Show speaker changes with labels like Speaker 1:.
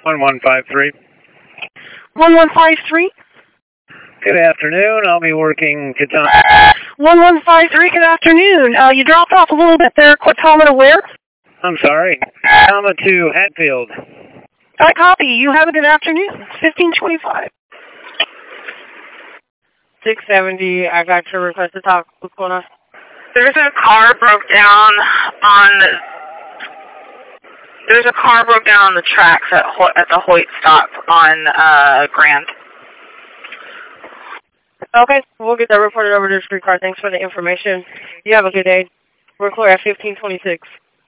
Speaker 1: 1153.
Speaker 2: 1153?
Speaker 1: Good afternoon. I'll be working Katama.
Speaker 2: 1153, good afternoon. You dropped off a little bit there. Quitometer where?
Speaker 1: I'm sorry. Katama to Hatfield.
Speaker 2: I copy. You have a good afternoon. 1525.
Speaker 3: 670, I got your request to talk. What's going on?
Speaker 4: There's a car broke down on the tracks at the Hoyt stop on Grand.
Speaker 3: Okay, we'll get that reported over to the streetcar. Thanks for the information. You have a good day. We're clear at 1526.